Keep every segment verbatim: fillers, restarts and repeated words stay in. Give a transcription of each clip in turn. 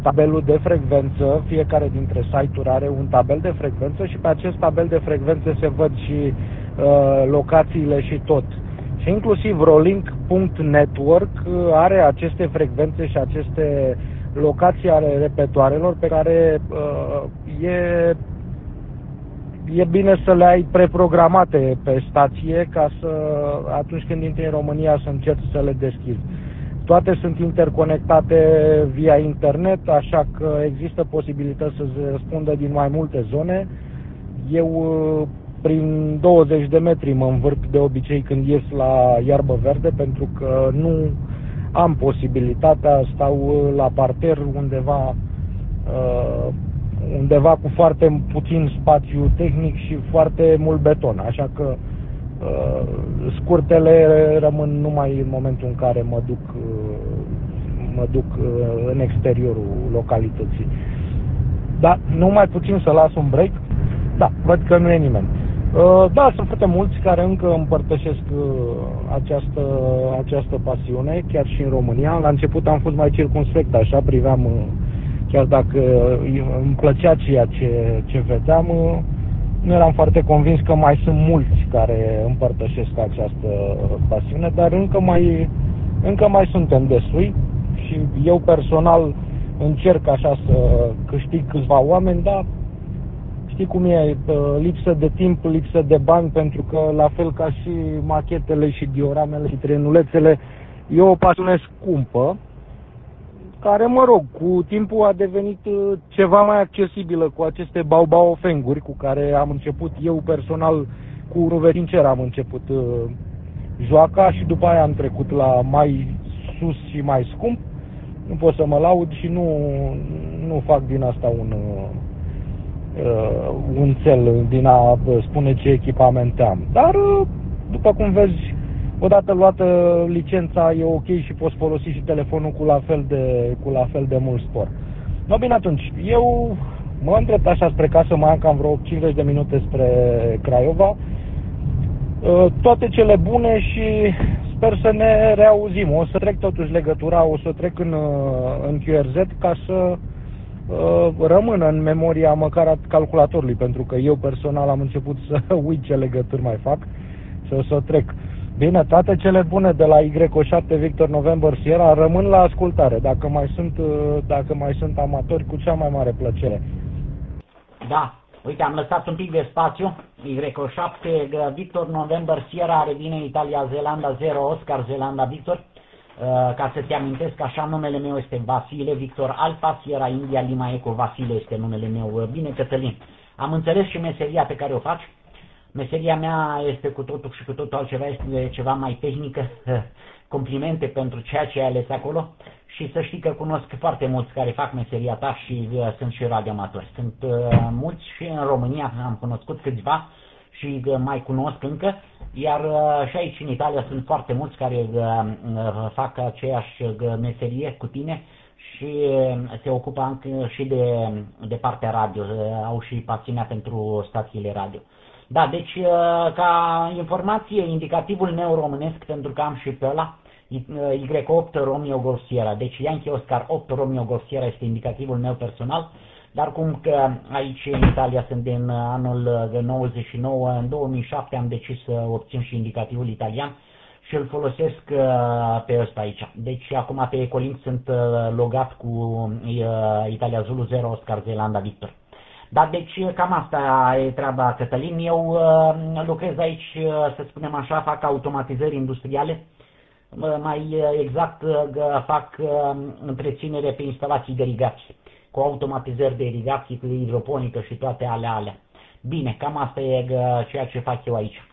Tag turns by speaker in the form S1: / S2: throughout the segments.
S1: tabelul de frecvență, fiecare dintre site-uri are un tabel de frecvență și pe acest tabel de frecvențe se văd și uh, locațiile și tot. Și inclusiv Rolink punct network are aceste frecvențe și aceste locații ale repetoarelor pe care uh, e, e bine să le ai preprogramate pe stație ca să, atunci când intri în România, să încerci să le deschizi. Toate sunt interconectate via internet, așa că există posibilități să se răspundă din mai multe zone. Eu prin douăzeci de metri mă învârt de obicei când ies la iarbă verde, pentru că nu am posibilitatea, stau la parter undeva, undeva cu foarte puțin spațiu tehnic și foarte mult beton, așa că scurtele rămân numai în momentul în care mă duc, mă duc în exteriorul localității. Da, numai puțin să las un break. Da, văd că nu e nimeni. Da, sunt foarte mulți care încă împărtășesc această, această pasiune, chiar și în România. La început am fost mai circumspect, așa, priveam, chiar dacă îmi plăcea ceea ce, ce vedeam, nu eram foarte convins că mai sunt mulți care împărtășesc această pasiune, dar încă mai, încă mai suntem destui și eu personal încerc așa să câștig câțiva oameni, dar știi cum e, lipsă de timp, lipsă de bani, pentru că la fel ca și machetele și dioramele și trenulețele, e o pasiune scumpă, care, mă rog, cu timpul a devenit ceva mai accesibilă cu aceste baobao-fenguri cu care am început eu personal, cu ruve sincer am început uh, joaca și după aia am trecut la mai sus și mai scump. Nu pot să mă laud și nu, nu fac din asta un, uh, un cel din a spune ce echipamente am. Dar, uh, după cum vezi, odată luată licența e ok și poți folosi și telefonul cu la fel de, cu la fel de mult spor. No, bine, atunci, eu mă îndrept așa spre casă, mai am cam vreo cincizeci de minute spre Craiova. Toate cele bune și sper să ne reauzim. O să trec totuși legătura, o să trec în, în Q R Z ca să uh, rămână în memoria măcar a calculatorului, pentru că eu personal am început să uit ce legături mai fac, să o să trec. Bine, toate cele bune de la Y O șapte Victor November Sierra, rămân la ascultare. Dacă mai sunt, dacă mai sunt amatori, cu cea mai mare plăcere.
S2: Da, uite, am lăsat un pic de spațiu. Y O șapte Victor November Sierra revine Italia Zeelandă zero Oscar Zeelandă Victor. Ca să-ți amintesc, așa, numele meu este Vasile Victor Alfa Sierra India Lima Eco. Vasile este numele meu. Bine, Cătălin, am înțeles și meseria pe care o faci. Meseria mea este cu totul și cu totul altceva, este ceva mai tehnică. Complimente pentru ceea ce ai ales acolo și să știi că cunosc foarte mulți care fac meseria ta și uh, sunt și radioamatori. Sunt uh, mulți și în România, am cunoscut câțiva și uh, mai cunosc încă, iar uh, și aici în Italia sunt foarte mulți care uh, uh, fac aceeași uh, meserie cu tine și uh, se ocupă încă și de, de partea radio, uh, au și pasiunea pentru stațiile radio. Da, deci ca informație, indicativul meu românesc, pentru că am și pe ăla, Y opt Romeo Golf Sierra, deci Yankee Oscar opt Romeo Golf Sierra este indicativul meu personal, dar cum că aici în Italia sunt din anul nouăzeci și nouă, în două mii șapte am decis să obțin și indicativul italian și îl folosesc pe ăsta aici. Deci acum pe Ecolink sunt logat cu Italia Zulu zero Oscar Zeelandă Victor. Dar deci cam asta e treaba, Cătălin. Eu uh, lucrez aici, uh, să spunem așa, fac automatizări industriale, uh, mai exact uh, fac uh, întreținere pe instalații de irigații, cu automatizări de irigații, cu hidroponică și toate alea alea. Bine, cam asta e uh, ceea ce fac eu aici.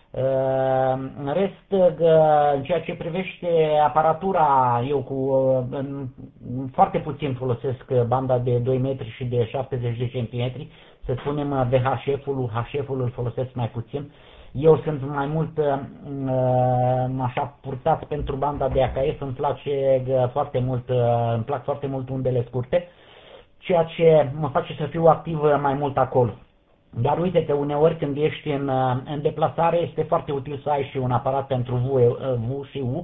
S2: Uh, în rest, uh, în ceea ce privește aparatura, eu cu uh, foarte puțin folosesc banda de doi metri și de șaptezeci de centimetri, să spunem V H F-ul, H F-ul îl folosesc mai puțin. Eu sunt mai mult uh, așa purtat pentru banda de A K F, îmi place uh, foarte mult, uh, îmi plac foarte mult undele scurte, ceea ce mă face să fiu activ mai mult acolo. Dar uite că uneori când ești în, în deplasare este foarte util să ai și un aparat pentru V, v și U,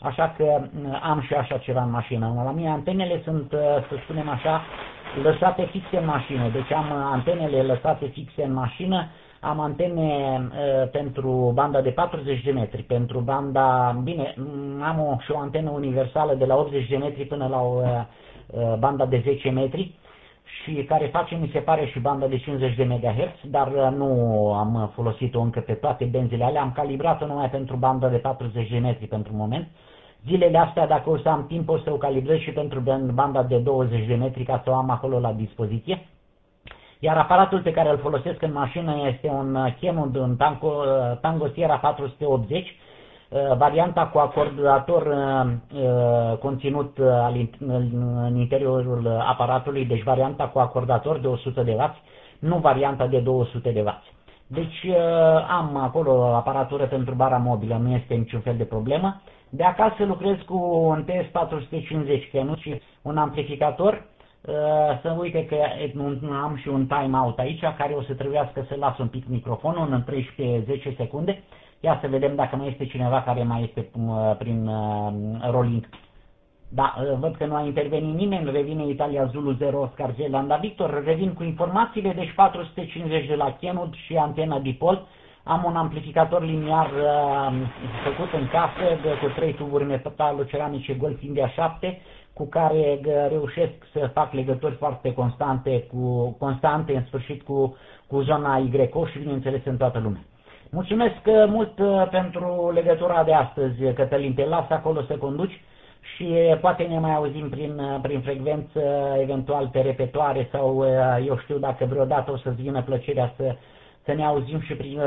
S2: așa că am și așa ceva în mașină. La mine antenele sunt, să spunem așa, lăsate fixe în mașină, deci am antenele lăsate fixe în mașină, am antene uh, pentru banda de patruzeci de metri, pentru banda, bine, am o, și o antenă universală de la optzeci de metri până la o uh, banda de zece metri și care face, mi se pare, și banda de cincizeci de megahertz, dar uh, nu am folosit-o încă pe toate benzile alea, am calibrat-o numai pentru banda de patruzeci de metri pentru moment. Zilele astea, dacă o să am timp, o să o calibrez și pentru banda de douăzeci de metri ca să o am acolo la dispoziție. Iar aparatul pe care îl folosesc în mașină este un Kenwood, un Tango, Tango Sierra patru sute optzeci, varianta cu acordator conținut în interiorul aparatului, deci varianta cu acordator de o sută de wați, nu varianta de două sute de wați. Deci am acolo aparatură pentru bara mobilă, nu este niciun fel de problemă. De acasă lucrez cu un T S patru sute cincizeci, Kenwood, și un amplificator. Să uite că am și un timeout aici care o să trebuiască să las un pic microfonul în treisprezece zece secunde. Ia să vedem dacă mai este cineva care mai este prin rolling. Da, văd că nu a intervenit nimeni. Revine Italia Zulu zero Oscar Zeeland Victor. Revin cu informațiile. Deci patru sute cincizeci de la Kenwood și antena dipol. Am un amplificator liniar uh, făcut în casă de, cu trei tuburi metaloceramice Golf India șapte, cu care reușesc să fac legături foarte constante, cu, constante în sfârșit cu, cu zona Y O și bineînțeles în toată lumea. Mulțumesc mult pentru legătura de astăzi, Cătălin, te las acolo să conduci și poate ne mai auzim prin, prin frecvență, eventual pe repetoare sau eu știu dacă vreodată o să-ți vină plăcerea să, să ne auzim și prin,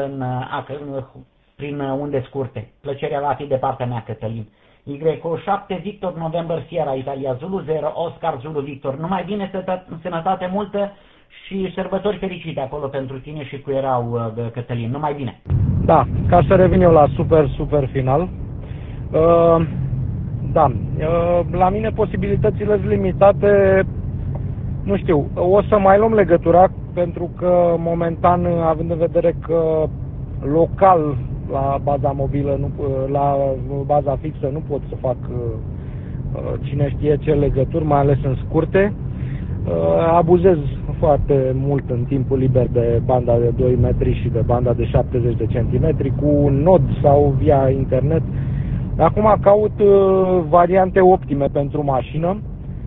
S2: prin unde scurte. Plăcerea va fi de partea mea, Cătălin. Y O șapte, Victor November Sierra, Italia Zulu zero, Oscar Zulu Victor. Numai bine, sănătate multă și sărbători fericite acolo pentru tine și cu erau, Cătălin. Numai bine.
S1: Da, ca să revin eu la super, super final. Uh, da, uh, la mine posibilitățile sunt limitate. Nu știu, o să mai luăm legătura pentru că momentan, având în vedere că local la baza mobilă, nu, la baza fixă nu pot să fac cine știe ce legături, mai ales în scurte. Abuzez foarte mult în timpul liber de banda de doi metri și de banda de șaptezeci de centimetri cu un nod sau via internet. Acum caut variante optime pentru mașină,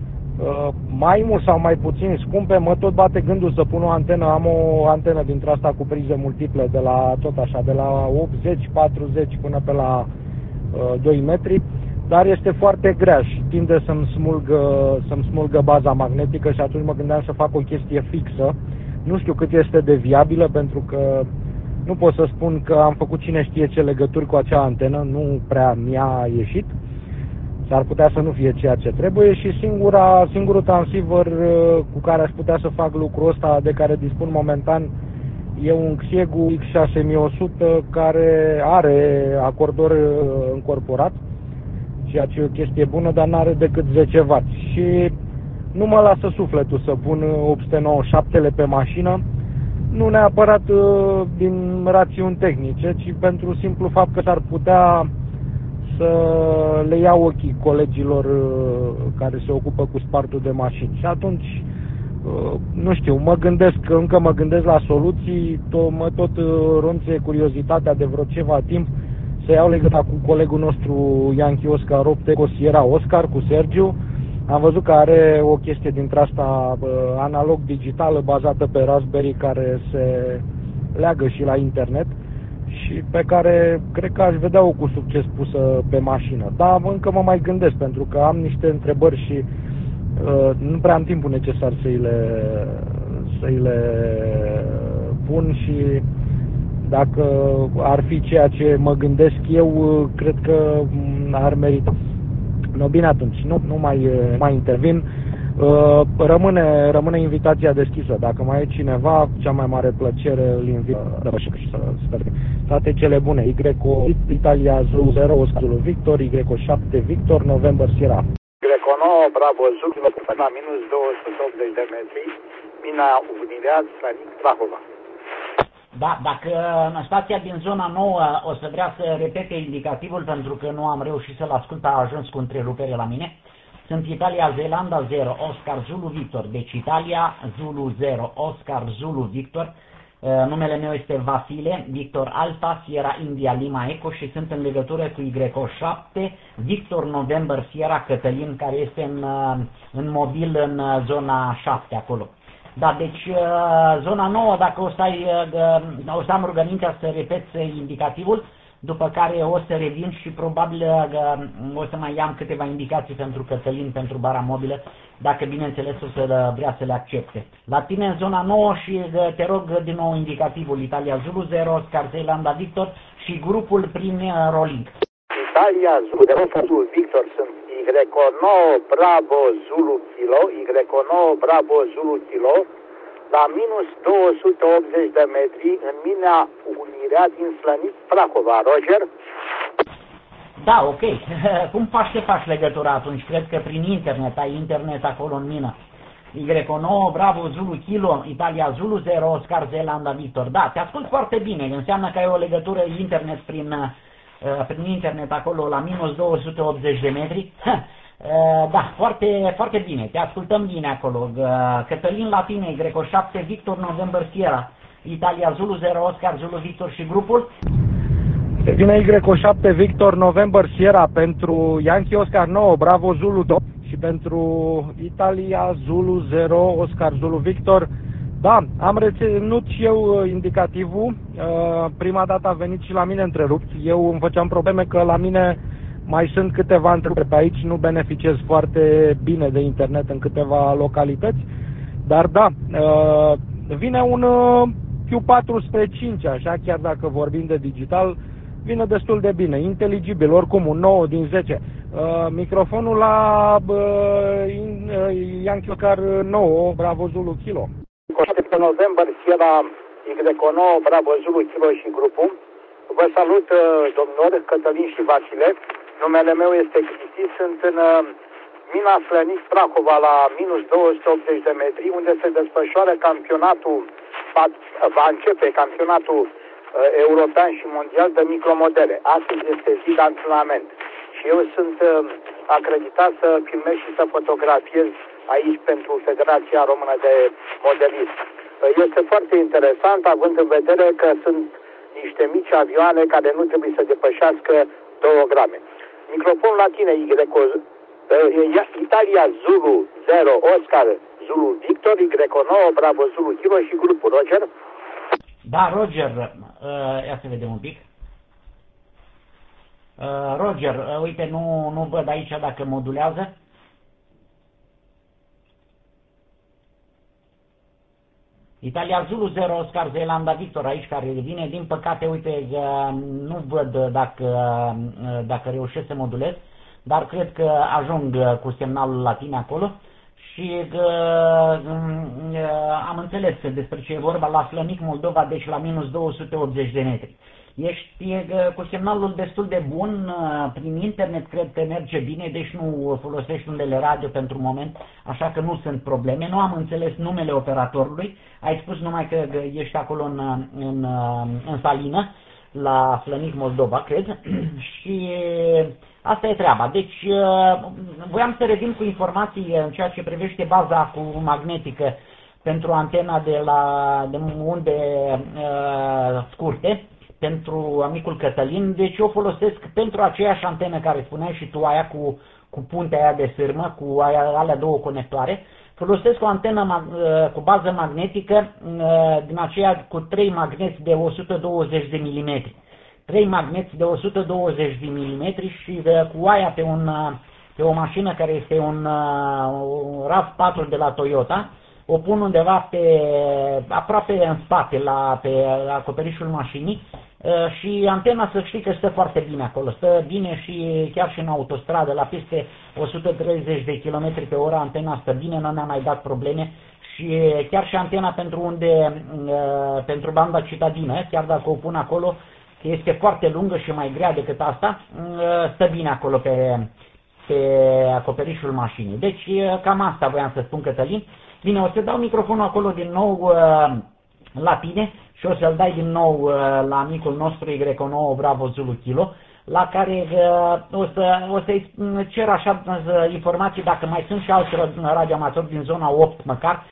S1: mai mult sau mai puțin scumpe. Mă tot bate gândul să pun o antenă. Am o antenă dintre asta cu prize multiple de la tot așa, de la optzeci, patruzeci până pe la uh, doi metri, dar este foarte grea și tinde să-mi smulgă, să-mi smulgă baza magnetică și atunci mă gândeam să fac o chestie fixă. Nu știu cât este de viabilă, pentru că nu pot să spun că am făcut cine știe ce legături cu acea antenă, nu prea mi-a ieșit. S-ar putea să nu fie ceea ce trebuie și singura, singurul transceiver cu care aș putea să fac lucrul ăsta, de care dispun momentan, e un Xiegu X șase mii o sută care are acordor încorporat, ceea ce e o chestie bună, dar n-are decât zece wați și nu mă lasă sufletul să pun opt sute nouăzeci și șapte pe mașină, nu neapărat din rațiuni tehnice, ci pentru simplu fapt că s-ar putea să le iau ochii colegilor care se ocupă cu spartul de mașini. Și atunci, nu știu, mă gândesc, încă mă gândesc la soluții, to- mă tot ronțe curiozitatea de vreo ceva timp să iau legătura cu colegul nostru Yankee Oscar opt cu Sierra Oscar, cu Sergiu. Am văzut că are o chestie dintre asta analog digitală bazată pe Raspberry care se leagă și la internet și pe care cred că aș vedea-o cu succes pusă pe mașină. Dar încă mă mai gândesc, pentru că am niște întrebări și uh, nu prea am timpul necesar să-i le, să-i le pun și dacă ar fi ceea ce mă gândesc eu, cred că ar merita. No, bine, atunci, nu, nu mai, mai intervin. Rămâne, rămâne invitația deschisă. Dacă mai e cineva, cu cea mai mare plăcere îl invit să sper. Toate cele bune. Y O Italia Zulu zero Oscar Zulu Victor, Y O șapte Victor November Sierra.
S3: Y O nouă Bravo Zulu la minus două sute optzeci de metri, mina Unirea, Slanic, Prahova.
S2: Da, dacă stația din zona nouă o să vrea să repete indicativul pentru că nu am reușit să-l ascult, a ajuns cu întrerupere la mine. Sunt Italia Zeelandă zero, Oscar Zulu Victor, deci Italia Zulu zero, Oscar Zulu Victor. Numele meu este Vasile, Victor Alpha, Sierra India Lima Eco și sunt în legătură cu Y O șapte, Victor November Sierra Cătălin, care este în, în mobil în zona șapte acolo. Da, deci zona nouă, dacă o să, ai, o să am rugămintea să repeți indicativul, după care o să revin și probabil o să mai am câteva indicații pentru Cătălin, pentru bara mobilă, dacă bineînțeles o să vrea să le accepte. La tine în zona nouă și te rog din nou indicativul Italia Zulu zero, Oscar Zeelandă Victor și grupul prin rolling.
S3: Italia Zulu zero, Victor sunt Y nouă Bravo Zulu Kilo, Y nouă Bravo Zulu Kilo, la minus două sute optzeci de metri în mina Unirea din Slănic, Prahova. Roger?
S2: Da, ok. Cum faci să faci legătura atunci? Cred că prin internet, ai internet acolo în mină. Y nouă Bravo Zulu Kilo, Italia Zulu zero, Oscar Zeelandă Victor. Da, te ascult foarte bine. Înseamnă că ai o legătură internet prin, prin internet acolo la minus două sute optzeci de metri. Da, foarte, foarte bine, te ascultăm bine acolo. Cătălin la tine, Y O șapte, Victor November Sierra, Italia Zulu zero, Oscar Zulu Victor și grupul?
S1: Se vine Y O șapte, Victor November Sierra pentru Yankee Oscar nouă, Bravo Zulu doi și pentru Italia Zulu zero, Oscar Zulu Victor. Da, am reținut și eu indicativul, prima dată a venit și la mine întrerupt, eu îmi făceam probleme că la mine mai sunt câteva întreruperi pe aici, nu beneficiez foarte bine de internet în câteva localități, dar da, vine un Q patru spre cinci, așa, chiar dacă vorbim de digital, vine destul de bine, inteligibil, oricum un nouă din zece. Microfonul la Yankee Oscar nouă, Bravo Zulu Kilo.
S3: șapte November, Sierra Y nouă, Bravo Zulu Kilo și grupul. Vă salut, domnilor, Cătălin și Vasile. Numele meu este Cristi, sunt în mina Slănic, Prahova, la minus două sute optzeci de metri, unde se desfășoară campionatul, va, va începe campionatul uh, european și mondial de micromodele. Astăzi este zi de antrenament și eu sunt uh, acreditat să filmez și să fotografiez aici pentru Federația Română de Modelism. Uh, este foarte interesant, având în vedere că sunt niște mici avioane care nu trebuie să depășească două grame. Microfonul la tine, Y, Italia Zulu zero, Oscar Zulu Victor, Y nouă, Bravo Zulu Kilo și grupul. Roger?
S2: Da, Roger, ia să vedem un pic. Roger, uite, nu, nu văd aici dacă modulează. Italia Zulu zero, Oscar Zeelandă Victor, aici care vine, din păcate, uite, nu văd dacă, dacă reușesc să modulez, dar cred că ajung cu semnalul la tine acolo și am înțeles despre ce e vorba la Slănic, Moldova, deci la minus două sute optzeci de metri. Ești cu semnalul destul de bun, prin internet cred că merge bine, deci nu folosești undele radio pentru moment, așa că nu sunt probleme. Nu am înțeles numele operatorului, ai spus numai că ești acolo în, în, în salină, la Slănic, Moldova, cred, și asta e treaba. Deci voiam să revin cu informații în ceea ce privește baza cu magnetică pentru antena de la de unde uh, scurte, pentru amicul Cătălin, deci eu folosesc pentru aceeași antenă care spuneai și tu, aia cu, cu puntea aia de sârmă, cu aia, alea două conectoare, folosesc o antenă cu bază magnetică din aceea cu trei magneți de o sută douăzeci de milimetri. trei magneți de o sută douăzeci de milimetri și cu aia pe, un, pe o mașină care este un, un RAV patru de la Toyota, o pun undeva pe, aproape în spate, la, pe acoperișul mașinii și antena, să știi că stă foarte bine acolo, stă bine și chiar și în autostradă, la peste o sută treizeci de kilometri pe oră, antena stă bine, nu ne-a mai dat probleme și chiar și antena pentru unde, pentru banda citadină, chiar dacă o pun acolo, că este foarte lungă și mai grea decât asta, stă bine acolo pe, pe acoperișul mașinii. Deci cam asta voiam să spun, Cătălin. Bine, o să dau microfonul acolo din nou uh, la tine și o să-l dai din nou la amicul nostru Y nouă Bravo Zulu Kilo, la care o, să, o să-i cer așa informații dacă mai sunt și alți radioamatori din zona opt măcar,